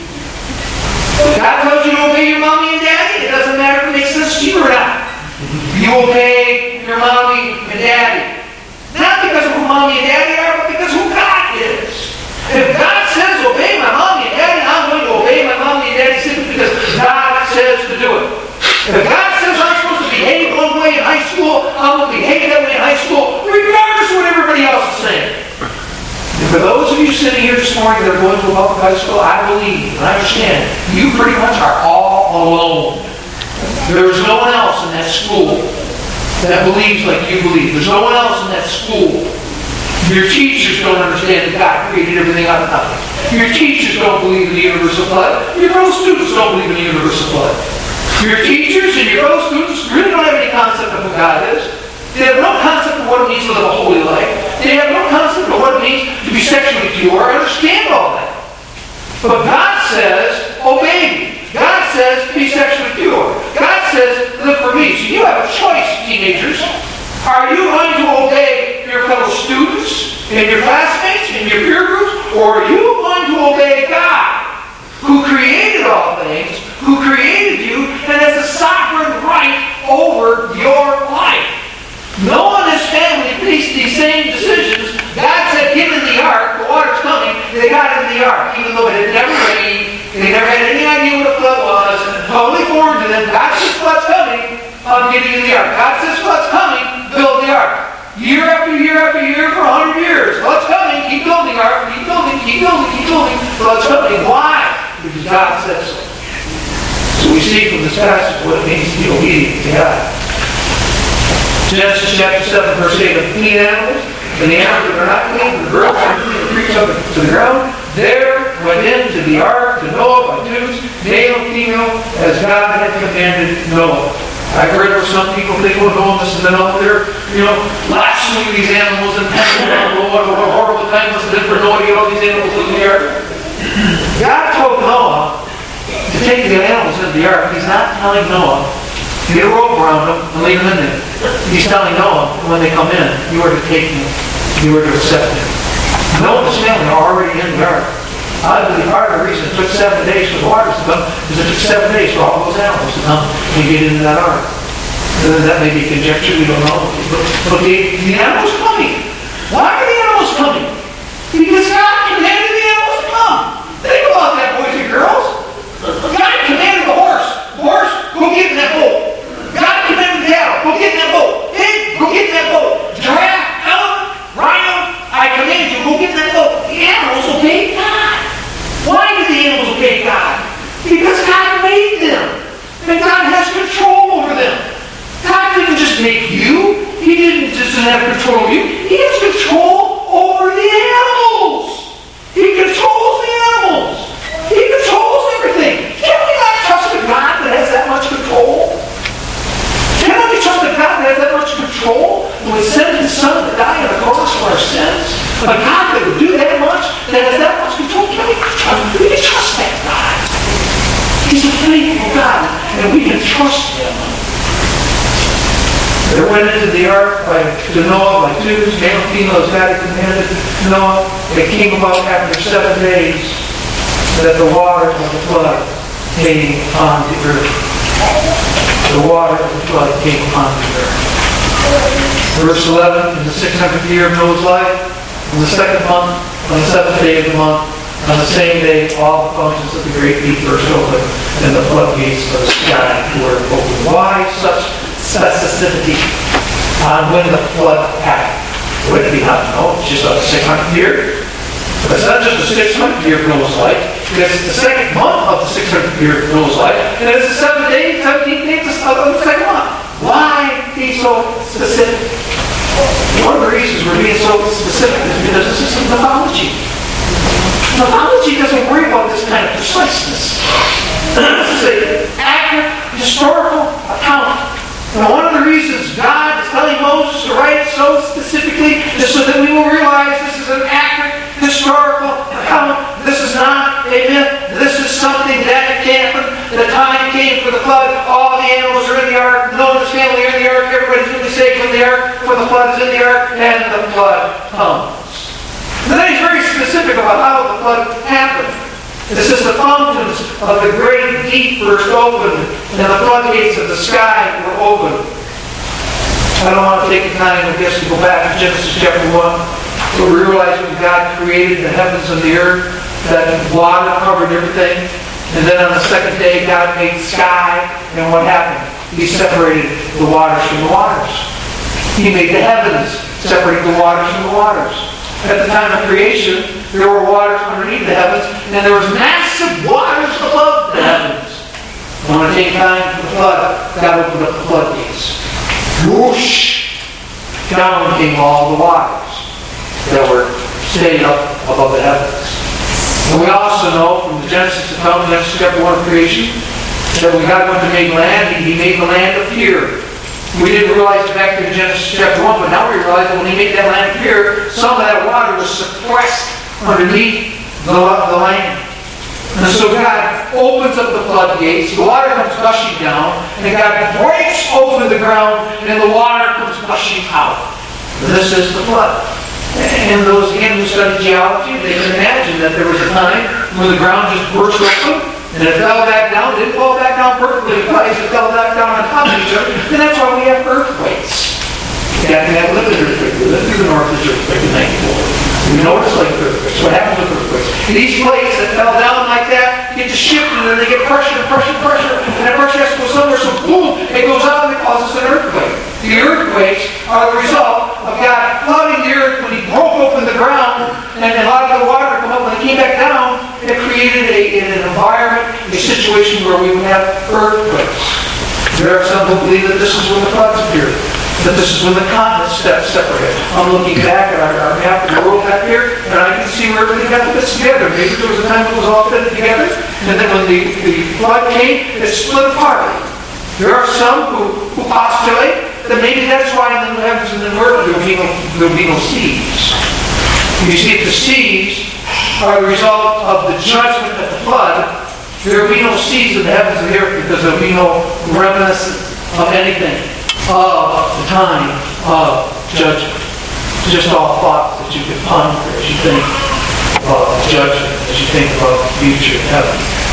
God tells you to obey your mommy and daddy. It doesn't matter if it makes sense to you or not. You obey your mommy and daddy. Not because of who mommy and daddy are, but because of who God is. If God says obey my mommy and daddy, I'm going to obey my mommy and daddy simply because God says to do it. If God says I'm supposed to behave one way in high school, I'm going to behave that way in high school, regardless of what everybody else is saying. And for those of you sitting here this morning that are going to a public high school, I believe and I understand you pretty much are all alone. There is no one else in that school that believes like you believe. There's no one else in that school. Your teachers don't understand that God created everything out of nothing. Your teachers don't believe in the universal flood. Your fellow students don't believe in the universal flood. Your teachers and your fellow students really don't have any concept of who God is. They have no concept of what it means to live a holy life. They have no concept of what it means to be sexually pure or understand all that. But God says, obey me. God says, be sexually pure. God says, live for me. So you have a choice, teenagers. Are you going to obey your fellow students and your classmates and your peer groups? Or are you going to obey God, who created all things, who created you, and has a sovereign right over your life? No one in his family faced these same decisions. God said, get in the ark, the water's coming. They got in the ark, even though it had never rained. They never had any idea what a flood was. Totally foreign to them. God says flood's coming. I'm getting in the ark. God says flood's coming. Build the ark. Year after year after year for 100 years. Flood's coming. Keep building ark. Keep building. Keep building. Keep building. Flood's coming. Why? Because God says so. So we see from this passage what it means to be obedient to God. Genesis chapter 7, verse 8, of clean animals, and the animals that are not clean, the girls are clean, the creeps up to the ground, there went into the ark to Noah by twos, male and female, as God had commanded Noah. I've read where some people think, well, Noah must have been out there, lashing these animals and telling them, what a horrible time must have been for Noah to get all these animals in the ark. God told Noah to take the animals into the ark. He's not telling Noah to get a rope around them and leave them in there. He's telling Noah, when they come in, you are to take them, you are to accept them. Noah and his family are already in the ark. I believe part of the reason it took 7 days for the waters to come is it took 7 days for all those animals to come and get into that ark. That may be conjecture, we don't know. But the animals are coming. Why are the animals coming? Because God commanded the animals to come. Think about that, boys and girls. God commanded the horse. Horse, go get in that boat. God commanded the cattle. Go get in that boat. Pig, go get in that boat. Giraffe, elephant, rhino, I command you, go get in that boat. The animals obey God. Why do the animals obey God? Because God made them. And God has control over them. God didn't just make you. He didn't just have control of you. He has control over the animals. He controls the animals. He controls everything. Can we not trust a God that has that much control? Can we trust a God that has that much control? Who would send his son to die on the cross for our sins? A God that would do that much, that has that much control? Can we trust that God? He's a faithful God, and we can trust him. They went into the ark to Noah by twos, male and female, as God had commanded Noah. It came about after 7 days that the water of the flood came on the earth. The water of the flood came upon the earth. Verse 11, in the 600th year of Noah's life, in the second month, on the 7th day of the month, on the same day, all the functions of the great deep burst open, and the floodgates of the sky were open. Why such specificity on when the flood happened? Would it be not to know? It's just a 600th year. But it's not just the 600th year of Noah's life. It's the second month of the 600th year of Noah's life. And it's the 17th day of the second month. Why be so specific? One of the reasons we're being so specific is because this is some mythology. Mythology doesn't worry about this kind of preciseness. This is an accurate historical account. And one of the reasons God is telling Moses to write it so specifically is so that we will realize this is an accurate historical account. This is not a myth. This is something that happened. The time came for the flood. All the animals are in the ark. Noah and his family are in the ark. Everybody's going to be safe from the ark. For the flood is in the ark. And the flood comes. And then he's very specific about how the flood happened. It says the fountains of the great deep burst open, and the floodgates of the sky were open. I don't want to take the time, I guess, to go back to Genesis chapter 1, where we realize when God created the heavens and the earth, that water covered everything. And then on the second day, God made the sky, and what happened? He separated the waters from the waters. He made the heavens, separating the waters from the waters. At the time of creation, there were waters underneath the heavens, and there was massive waters above the heavens. And when it came time for the flood, God opened up the floodgates. Whoosh! Down came all the waters that were staying up above the heavens. And we also know from the Genesis account, Genesis chapter 1 of creation, that when God went to make land, He made the land appear. We didn't realize it back in Genesis chapter 1, but now we realize that when He made that land appear, some of that water was suppressed underneath the land. And so God opens up the floodgates, the water comes gushing down, and God breaks open the ground, and the water comes gushing out. This is the flood. And those, again, who study geology, they can imagine that there was a time when the ground just burst open, and it fell back down. It didn't fall back down perfectly in place. It fell back down on top of each other. And that's why we have earthquakes. Yeah, we have lived in earthquake. We lived through the Northridge earthquake in 94. We know what it's like with earthquakes. What happens with earthquakes? These plates that fell down like that get to shift, and then they get pressure, and that pressure has to go somewhere, so boom, it goes out and it causes an earthquake. The earthquakes are the result of God flooding the earth when He broke open the ground, and a lot of the water come up. When it came back down, it created an environment, a situation where we would have earthquakes. There are some who believe that this is when the floods appeared, that this is when the continents separated. I'm looking back at our map of the world back here, and I can see where everything got fits together. Maybe there was a time it was all fitted together, and then when the flood came, it split apart. There are some who postulate that maybe that's why in the heavens and the earth there will be no seas. You see, if the seas are the result of the judgment of the flood, there will be no seas in the heavens and the earth, because there will be no reminiscence of anything of the time of judgment. Just all thoughts that you can ponder as you think about judgment, as you think about the future of heaven.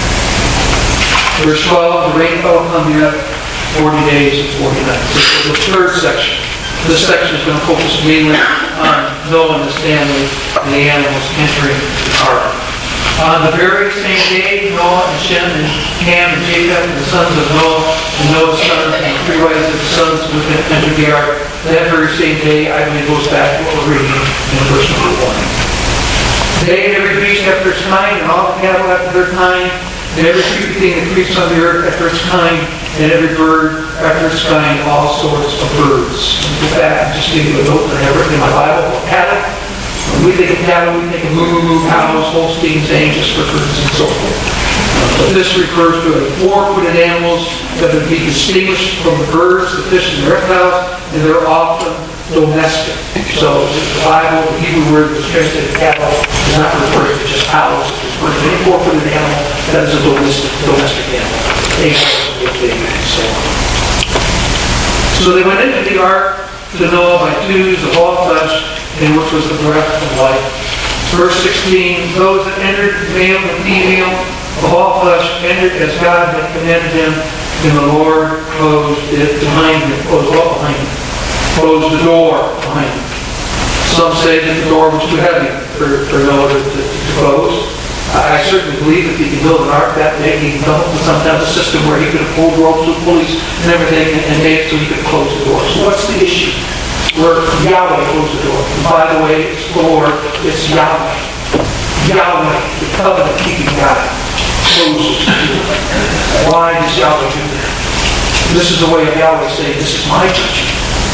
Verse 12, the rain fell upon the earth 40 days and 40 nights. This is the third section. This section is going to focus mainly on Noah and his family and the animals entering the ark. On the very same day, Noah and Shem and Ham and Japheth and the sons of Noah and Noah's sons and the three wives of the sons who entered the ark. That very same day, I believe, goes back to what we're reading in verse number 1. They and every beast after its kind, and all the cattle after their kind, and every creeping thing that creeps on the earth after its kind, and every bird after its kind, all sorts of birds. Go back and just give you a note that I have written in my Bible about cattle. When we think of cattle, we think of moo-moo cows, Holsteins, Angus, Herefords, and so forth. But this refers to four-footed animals that would be distinguished from the birds, the fish, and the reptiles, and they're often domestic. So the Bible, the Hebrew word that's translated cattle, is not referring to just cows. It's referring to any four-footed animal that is a domestic animal. So they went into the ark to Noah by twos of all flesh, in which was the breath of life. Verse 16, those that entered, male and female, of all flesh, entered as God had commanded him, and the Lord closed it behind him. Closed what behind him? Closed the door behind him. Some say that the door was too heavy for Noah to close. I certainly believe if he could build an ark that big, he could come up with some kind of a system where he could have pulled ropes with pulleys and everything and made it so he could close the door. So what's the issue? Where Yahweh closed the door. And by the way, it's the Lord, it's Yahweh. Yahweh, the covenant-keeping God, closes the door. Why does Yahweh do that? This is the way of Yahweh saying, this is my judgment.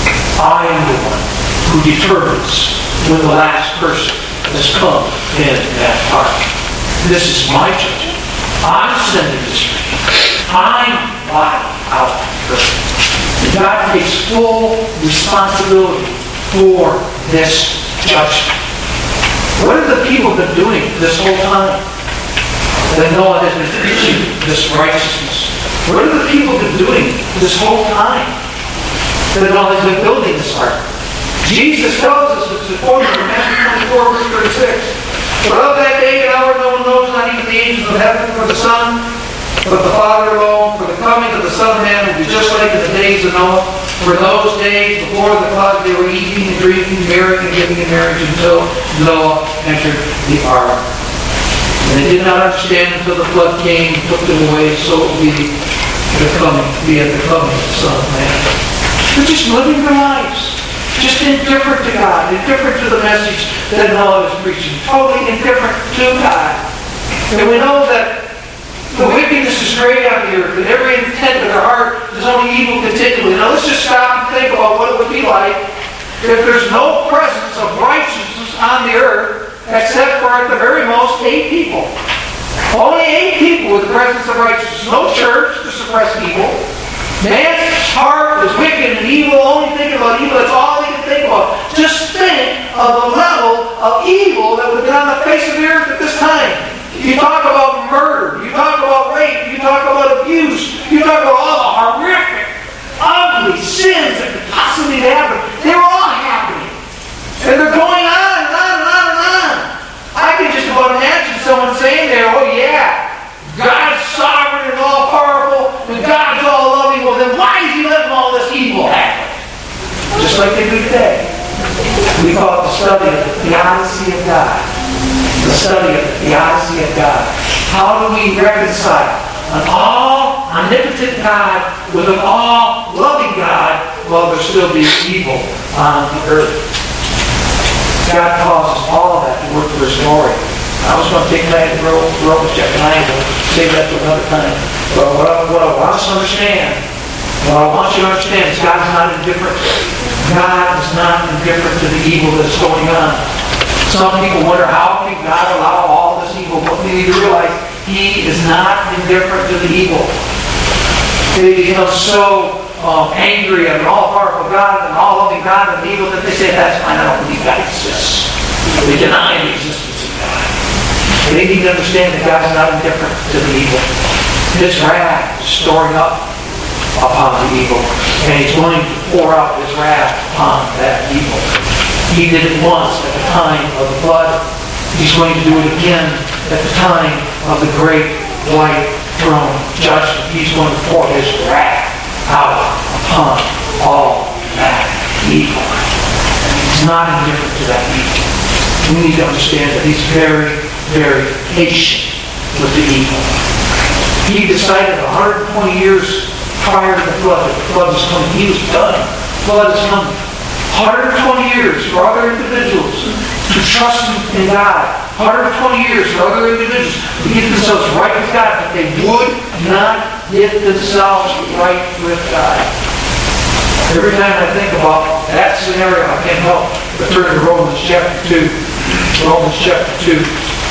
I am the one who determines when the last person has come in that ark. This is my judgment. I'm sending this rain. I'm blotting out the earth. God takes full responsibility for this judgment. What have the people been doing this whole time that Noah has been preaching this righteousness? What have the people been doing this whole time that Noah has been building this ark? Jesus tells us, this is quoted in Matthew 24, verse 36, but of that day and hour no one knows, not even the angels of heaven or the Son, but the Father alone. For the coming of the Son of Man will be just like in the days of Noah. For in those days before the flood they were eating and drinking, marrying and giving in marriage until Noah entered the ark. And they did not understand until the flood came and took them away. So it will be at the coming of the Son of Man. They're just living their lives. Just indifferent to God, indifferent to the message that Noah is preaching. Totally indifferent to God. And we know that the wickedness is great on the earth, and every intent of their heart is only evil continually. Now let's just stop and think about what it would be like if there's no presence of righteousness on the earth, except for at the very most 8 people. Only 8 people with the presence of righteousness. No church to suppress evil. Man's heart is wicked and evil, only thinking about evil. That's all they can think about. Just think of the level of evil that would have been on the face of the earth at this time. You talk about murder, you talk about rape, you talk about abuse, you talk about all the horrific, ugly sins that could possibly happen. They were all happening. And they're going on and on and on and on. I can just about imagine someone saying there, oh yeah, God's sovereign and all-powerful, and God's all-loving. Well, then why is He letting all this evil happen? Just like they do today. We call it the study of the theodicy of God. The study of the theodicy of God. How do we reconcile an all-omnipotent God with an all-loving God while there still be evil on the earth? God causes all of that to work for His glory. I was going to take that to Romans chapter 9, but save that for another time. But what I want us to understand, what I want you to understand is God is not indifferent. God is not indifferent to the evil that's going on. Some people wonder, how can God allow all this evil? But we need to realize He is not indifferent to the evil. They become so angry at an all-powerful God and an all-loving God and evil that they say, that's fine, I don't believe God exists. They deny the existence of God. They need to understand that God is not indifferent to the evil. His wrath is storing up upon the evil, and He's going to pour out His wrath upon that evil. He did it once at the time of the flood. He's going to do it again at the time of the great white throne judgment. He's going to pour His wrath out upon all that evil. He's not indifferent to that evil. We need to understand that He's very, very patient with the evil. He decided 120 years prior to the flood that the flood was coming. He was done. The flood is coming. 120 years for other individuals to trust in God. 120 years for other individuals to get themselves right with God, but they would not get themselves right with God. Every time I think about that scenario, I can't help but turn to Romans chapter 2. Romans chapter 2.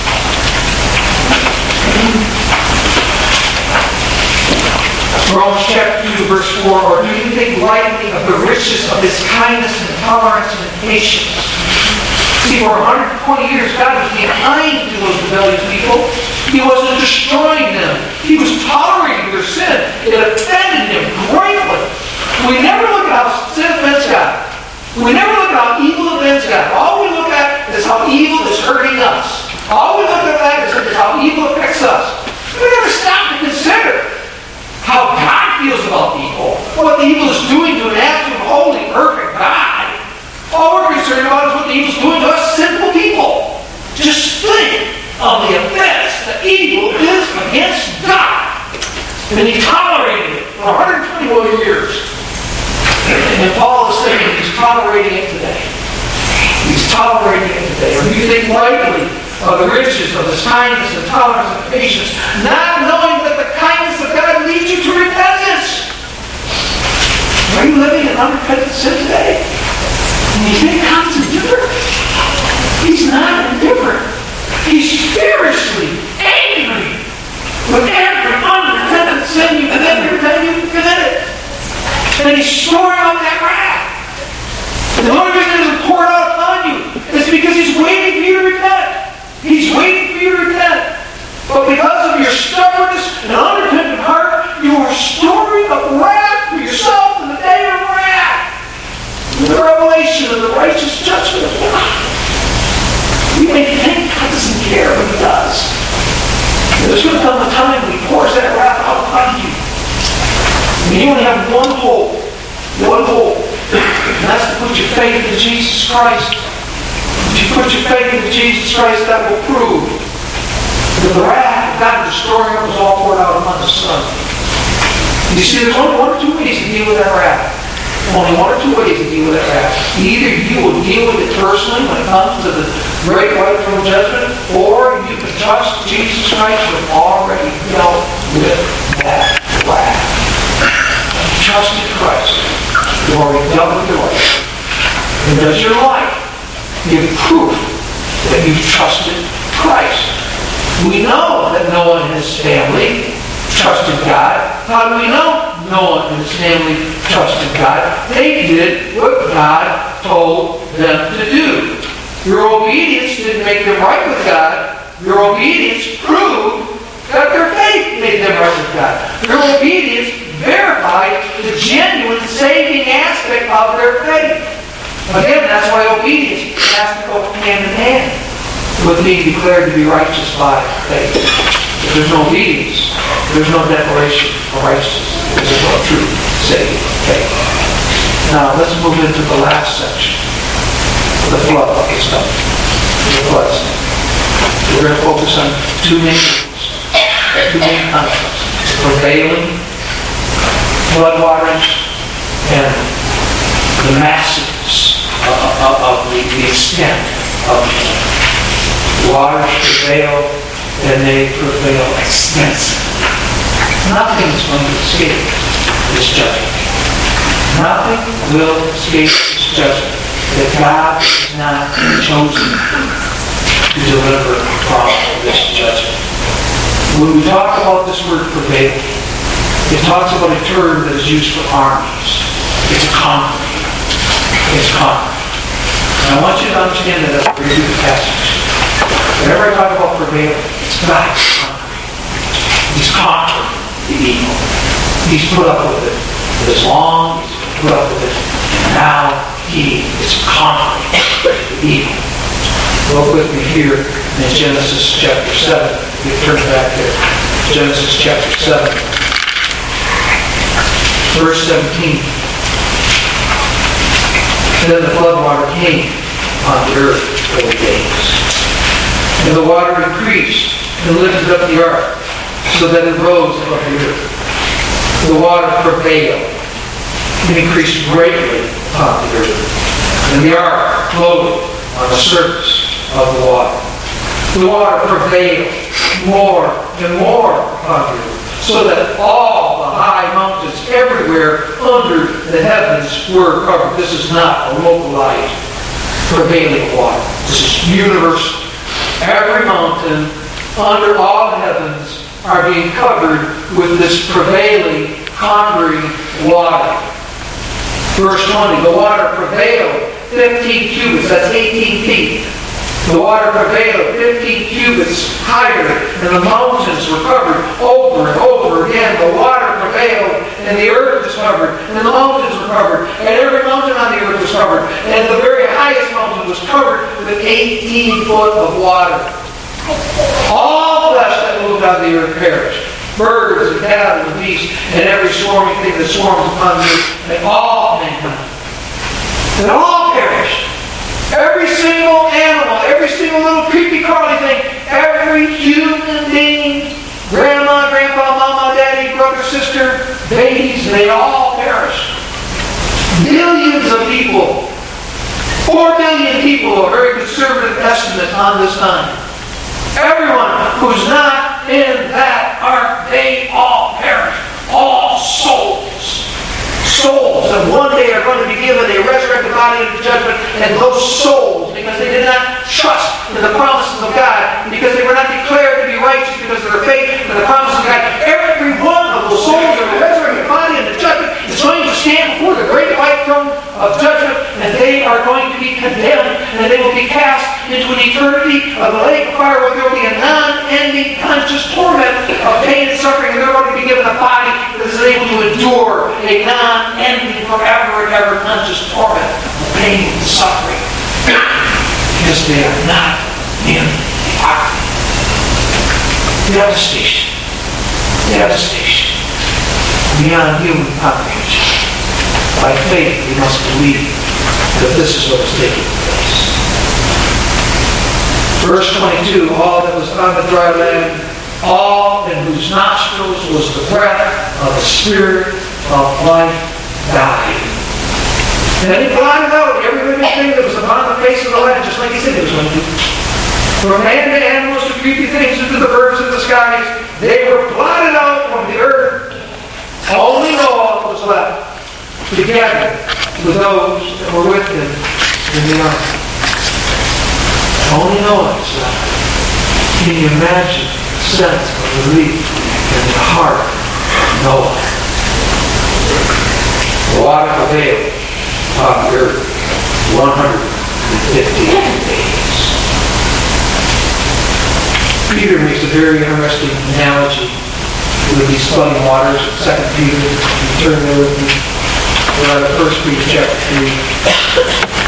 Romans chapter 2, verse 4. Or do you think lightly of the riches of His kindness and tolerance and patience? See, for 120 years, God was behind to those rebellious people. He wasn't destroying them. He was tolerating their sin. It offended Him greatly. We never look at how sin offends God. We never look at how evil offends God. All we look at is how evil is hurting us. All we look at is how evil affects us. We never stop to consider how God feels about evil, what the evil is doing to an absolute, holy, perfect God. All we're concerned about is what the evil is doing to us sinful people. Just think of the offense that evil is against God. And He tolerated it for 121 years. And Paul is saying He's tolerating it today. He's tolerating it today. Or do you think lightly of the riches of His kindness and tolerance and patience, not knowing that the kindness of God leads you to repentance? Are you living in unrepentant sin today? And you think God's indifferent? He's not indifferent. He's furiously angry with every unrepentant sin you commit every time you commit it. And He's storing up that wrath. And the only reason it isn't poured out upon you is because He's waiting for you to repent. He's waiting for you to repent. But because of your stubbornness and unrepentant heart, you are storing up wrath for yourself in the day of wrath. The revelation of the righteous judgment of God. You may think God doesn't care, but He does. There's going to come a time when He pours that wrath out upon you. And you only have one hope. One hope. And that's to put your faith in Jesus Christ. If you put your faith in Jesus Christ, that will prove that the wrath of God destroying us was all poured out upon His Son. You see, there's only one or two ways to deal with that wrath. Only one or two ways to deal with that wrath. Either you will deal with it personally when it comes to the great white throne judgment, or you can trust Jesus Christ who has already dealt with that wrath. Trust in Christ who already dealt with the wrath. And does your life give proof that you've trusted Christ? We know that Noah and his family trusted God. How do we know? Noah and his family trusted God. They did what God told them to do. Your obedience didn't make them right with God. Your obedience proved that their faith made them right with God. Your obedience verified the genuine saving aspect of their faith. Again, that's why obedience has to go hand in hand with being declared to be righteous by faith. If there's no obedience, there's no declaration of righteousness. There's no true saving faith. Now, let's move into the last section. The flood of the stuff. The floods. We're going to focus on two main concepts. Prevailing floodwaters and the massiveness of the extent of the waters prevail, and they prevail extensively. Nothing is going to escape this judgment. Nothing will escape this judgment that God has not chosen to deliver from this judgment. When we talk about this word prevail, it talks about a term that is used for armies. It's conquering. It's conquering. And I want you to understand that as we read the passage. Whenever I talk about prevail, it's God conquering. He's conquering the evil. He's put up with it for this long. He's put up with it. And now He is conquering the evil. Look with me here in Genesis chapter 7. We turn back there. Genesis chapter 7. Verse 17. And then the floodwater came on the earth for the days. And the water increased and lifted up the ark, so that it rose above the earth. The water prevailed and increased greatly upon the earth. And the ark floated on the surface of the water. The water prevailed more and more upon the earth, so that all the high mountains everywhere under the heavens were covered. This is not a localized prevailing water. This is universal. Every mountain under all the heavens are being covered with this prevailing, conquering water. Verse 20, the water prevailed 15 cubits, that's 18 feet. The water prevailed 15 cubits higher, and the mountains were covered over and over again. The water prevailed, and the earth was covered, and the mountains were covered, and every mountain on the earth was covered, and the very highest mountain was covered with 18 foot of water. All flesh that moved on the earth perished. Birds and cattle and beasts, and every swarming thing that swarms upon the earth, and all mankind. And all perished. Every single animal, every single little creepy crawly thing, every human being, grandma, grandpa, mama, daddy, brother, sister, babies, they all perished. Billions of people, 4 billion people, a very conservative estimate on this time. Everyone who's not in that ark, they all perish. All souls. Souls that one day are going to be given a resurrected body into judgment, and those souls, because they did not trust in the promises of God, because they were not declared to be righteous because of their faith in the promises of God, every one of those souls of the resurrected body into judgment is going to stand before the great white throne of judgment, and they are going to be condemned, and they will be cast into an eternity of the lake of fire where there will be a non-ending conscious torment of pain and suffering, and they're going to be given a body that is able to endure a non-ending, forever and ever conscious torment of pain and suffering, because they are not in the ark. Devastation. Devastation. Beyond human comprehension. By faith, we must believe that this is what is taking place. Verse 22, all that was on the dry land, all in whose nostrils was the breath of the Spirit of life, died. And he blotted out every living thing that was upon the face of the land, just like he said he was going to do. From man to animals to creepy things and to the birds of the skies, they were blotted out from the earth. Only Noah was left, together with those that were with him in the ark. Only Noah is left. Can you imagine the sense of relief in the heart of Noah? 150 days. Peter makes a very interesting analogy with these flooding waters. 2 Peter, you turn there with me. We're at 1 Peter chapter 3.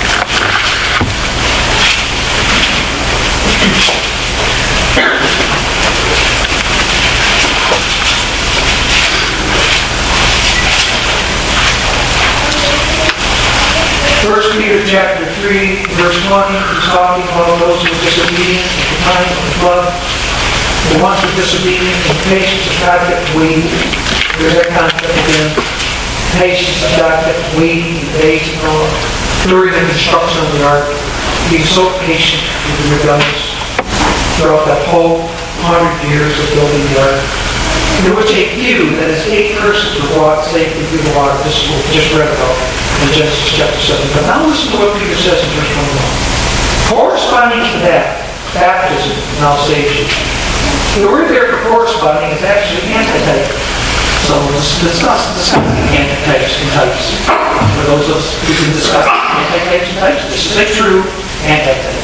First Peter chapter 3, verse 20, he's talking about those who are disobedient at the time of the flood. The ones who are disobedient and patience of God kept waiting. There's that concept again. Patience of God kept waiting in days and all. During the construction of the ark, being so patient with the rebellious throughout that whole 100 years of building the ark. In which a few, that is 8 persons, were brought safely through the water. This is what we just read about in Genesis chapter 7. But now listen to what Peter says in verse 21. Corresponding to that, baptism now saves you. The word there for corresponding is actually antitype. So let's discuss the antitypes and types. For those of us who can discuss antitypes and types, this is a true antitype.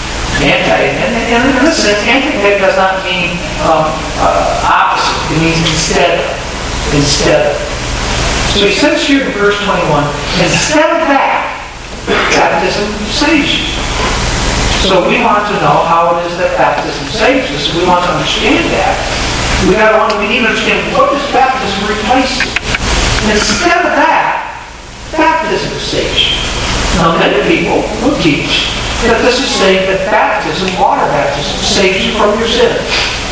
And in this sense, antitype does not mean opposite. It means instead of. Instead of. So he says here in verse 21, instead of that, baptism saves you. So we want to know how it is that baptism saves us. We want to understand that. We need to understand, what does baptism replace? Instead of that, baptism saves you. Now many people will teach that this is saying that baptism, water baptism, saves you from your sins.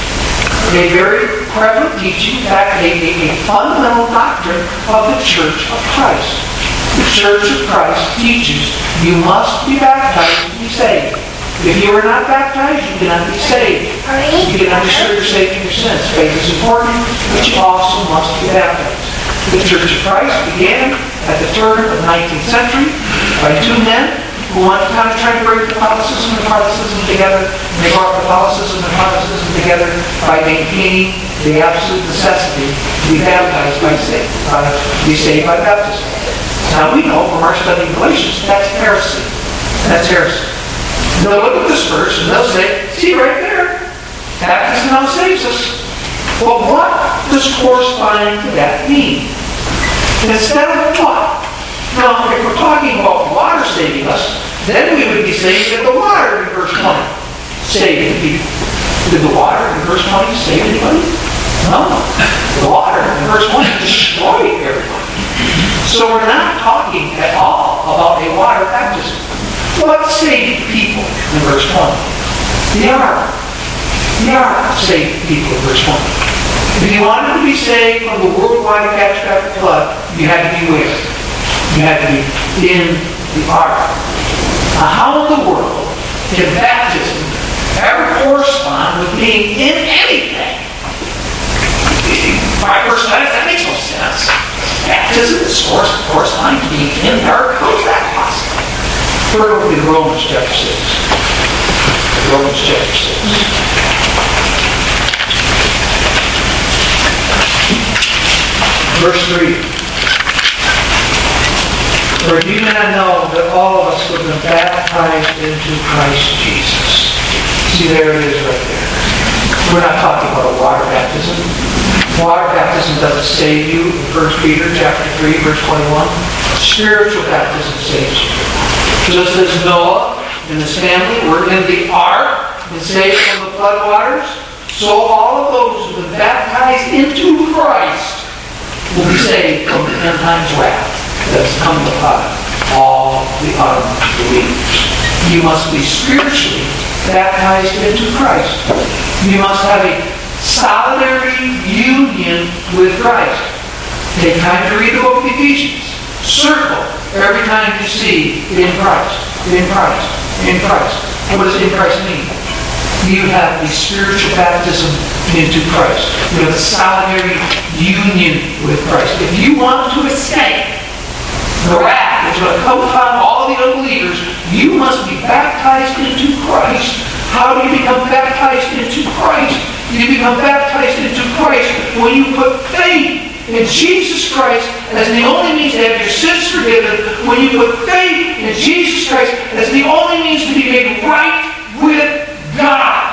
A very prevalent teaching, in fact, a fundamental doctrine of the Church of Christ. The Church of Christ teaches you must be baptized to be saved. If you are not baptized, you cannot be saved. You cannot be sure you're saved from your sins. Faith is important, but you also must be baptized. The Church of Christ began at the turn of the 19th century by 2 men who wanted to kind of try to bring Catholicism and Protestantism together. And they brought Catholicism and Protestantism together by maintaining the absolute necessity to be baptized be saved by baptism. Now we know from our study of Galatians that's heresy. That's heresy. They'll look at this verse and they'll say, see right there, baptism now saves us. Well, what does corresponding to that mean? Instead of what? Now, if we're talking about water saving us, then we would be saying that the water in verse 20 saved the people. Did the water in verse 20 save anybody? No. The water in verse 20 destroyed everybody. So we're not talking at all about a water baptism. What saved people in verse 20? The ark. The ark saved people in verse 20. If you wanted to be saved from the worldwide catastrophic flood, you had to be where? You had to be in the ark. Now, how in the world can baptism ever correspond with being in anything? My first studies, that makes no sense. Baptism is corresponding to being in the ark. How is that possible? Turn over to Romans chapter 6. Romans chapter 6. Verse 3. For do you not know that all of us have been baptized into Christ Jesus? See, there it is right there. We're not talking about a water baptism. Water baptism doesn't save you in 1 Peter chapter 3, verse 21. Spiritual baptism saves you. Just as Noah and his family were in the ark and saved from the flood waters, so all of those who have been baptized into Christ will be saved from the end times wrath that's coming upon all the unbelievers. You must be spiritually baptized into Christ. You must have a solidary union with Christ. Take time to read the book of Ephesians. Circle every time you see in Christ, in Christ, in Christ. What does in Christ mean? You have a spiritual baptism into Christ. You have a solidary union with Christ. If you want to escape the wrath that's going to come upon all the unbelievers, you must be baptized into Christ. How do you become baptized into Christ? You become baptized into Christ when you put faith in Jesus Christ as the only means to have your sins forgiven, when you put faith in Jesus Christ as the only means to be made right with God.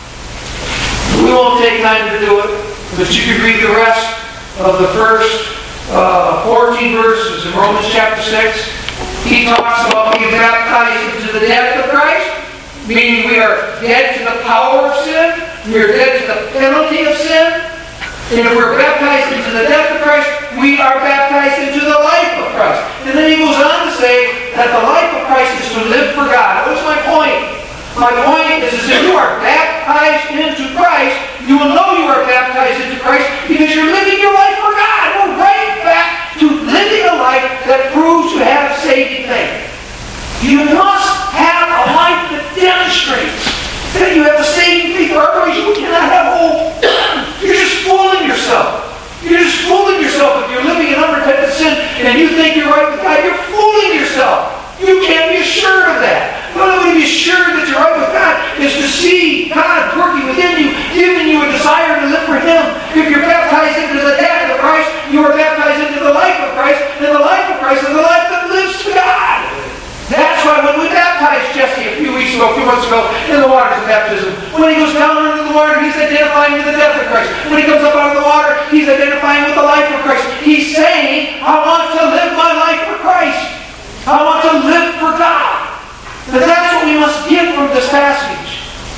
We won't take time to do it, but you can read the rest of the first 14 verses in Romans chapter 6. He talks about being baptized into the death of Christ, meaning we are dead to the power of sin, we are dead to the penalty of sin, and if we're baptized into the death of Christ, we are baptized into the life of Christ. And then he goes on to say that the life of Christ is to live for God. What's my point? My point is if you are baptized into Christ, you will know you are baptized into Christ because you're living your life for God. We're right back to living a life that proves you have saving faith. You must have a life that demonstrates that you have a saving faith, or otherwise you cannot have hope. You're just fooling yourself. You're just fooling yourself if you're living in unrepentant sin and you think you're right with God. You're fooling yourself. You can't be assured of that. The only way to be assured that you're right with God is to see God working within you, giving you a desire to live for Him. If you're baptized into the death of Christ, you are baptized into the life of Christ, and the life of Christ is the life that lives to God. That's why when we baptized Jesse a few months ago, in the waters of baptism, when he goes down into the water, he's identifying with the death of Christ. When he comes up out of the water, he's identifying with the life of Christ. He's saying, I want to live my life for Christ. I want to live for God. And that's what we must get from this passage.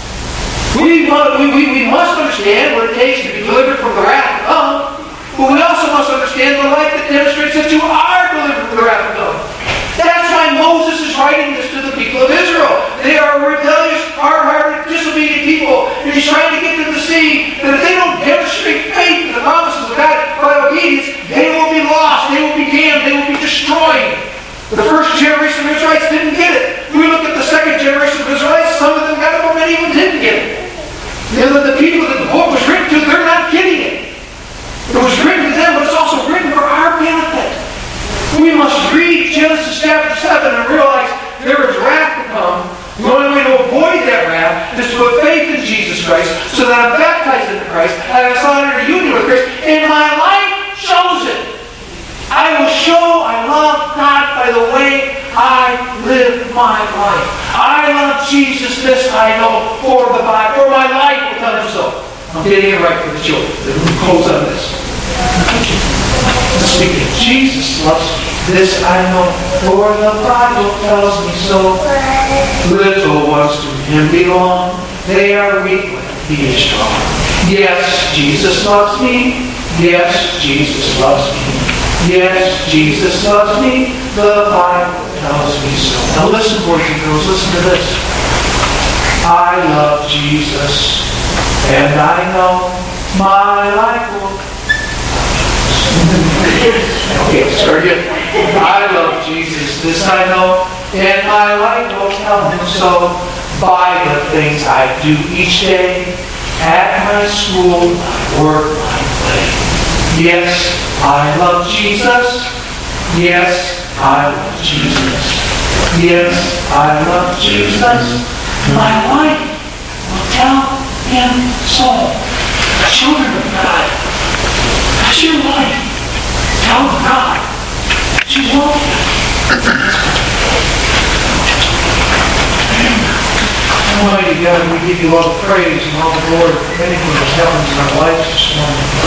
We must understand what it takes to be delivered from the wrath to come, but we also must understand the life that demonstrates that you are delivered from the wrath to come. That's why Moses is writing this to the people of Israel. They are a rebellious, hard-hearted, disobedient people. And he's trying to get them to see that if they don't demonstrate faith in the promises of God by obedience, they will be lost, they will be damned, they will be destroyed. The first generation of Israelites didn't get it. We look at the second generation of Israelites, some of them got it, but many of them didn't get it. The people that the book was written to, they're not getting it. It was written to them, but it's also written for our benefit. We must read Genesis chapter 7 and realize there is wrath to come. The only way to avoid that wrath is to put faith in Jesus Christ, so that I'm baptized into Christ, I have a solid union with Christ, and my life shows it. I will show I love God by the way I live my life. I love Jesus, this I know, for my life will tell him so. I'm getting it right for the children. Let me close on this. Speaking, Jesus loves me. This I know, for the Bible tells me so. Little ones to him belong. They are weak when he is strong. Yes, Jesus loves me. Yes, Jesus loves me. Yes, Jesus loves me. The Bible tells me so. Now listen, boys and girls, listen to this. I love Jesus, and I know my life will... Okay, start again. I love Jesus, this I know, and my life will tell him so by the things I do each day, at my school, my work, my play. Yes, I love Jesus. Yes, I love Jesus. Yes, I love Jesus. My life will tell him so. Children of God, that's your life. Tell God that you love him. Almighty God, we give you all the praise and all the glory for anything that's happened in our lives this morning.